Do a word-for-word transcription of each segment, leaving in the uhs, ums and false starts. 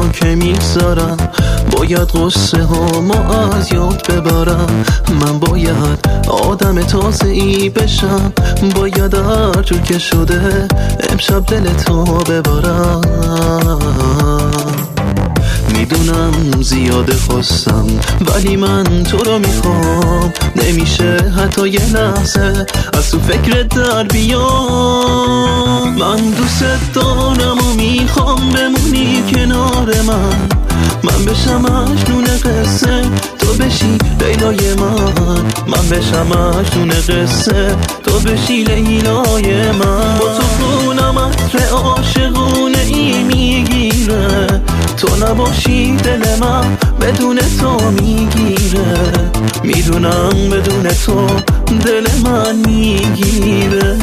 همون که میگذارم، باید قصه ها ما از یاد ببرم. من باید آدم تازه ای بشم، باید هر جور که شده امشب دل تو ببرم. میدونم زیاده خواستم ولی من تو رو میخوام، نمیشه حتی یه لحظه از تو فکرت در بیام. من دوست دارم و میخوام بمونی کنار من، من بشم مجنون قصه تو بشی لیلای من، من بشم مجنون قصه تو بشی لیلای من. با تو خونم عطر عاشقونه ای میگیره، تو نباشی دل من بدون تو میگیره. میدونم بدون تو دل من میگیره.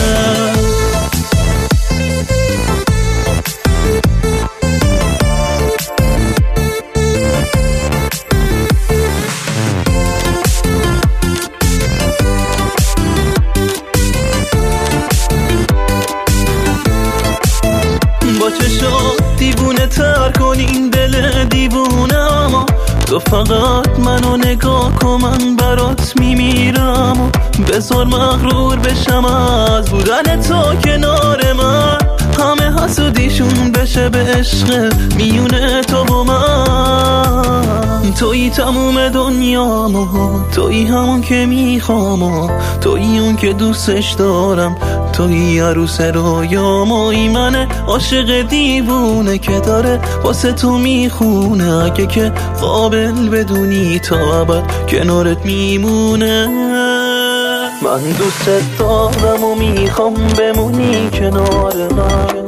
با چشات دیوونه تر کن این دل دیوونه، اما تو فقط منو نگاه کن من برات میمیرم. بذار مغرور بشم از بودن تو کنار من، همه حسودیشون بشه به عشق میونه تو و من. تویی تموم دنیامو، تویی همون که میخوام، تویی اون که دوستش دارم، تویی عروس رویامو. ای من عاشق دیوونه که داره واسه تو میخونه، اگه که قابل بدونی تا ابد کنارت میمونه. من دوست دارم و میخوام بمونی کنار من،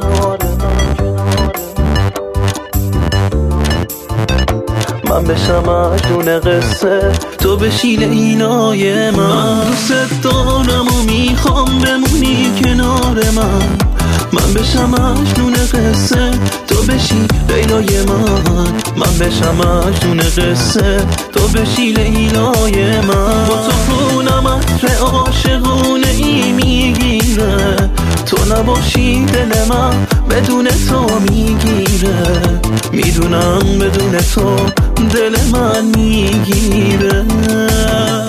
من بشم مجنون قصه تو بشی لیلای من. من دوست دارم و میخوام بمونی کنار من، من بشم مجنون قصه تو بشی لیلای من، من بشم مجنون قصه تو بشی لیلای من. با تو خونم عطر عاشقونه ای میگیره، تو نباشی دل من بدون تو میگیره. میدونم بدون تو دل من میگیره.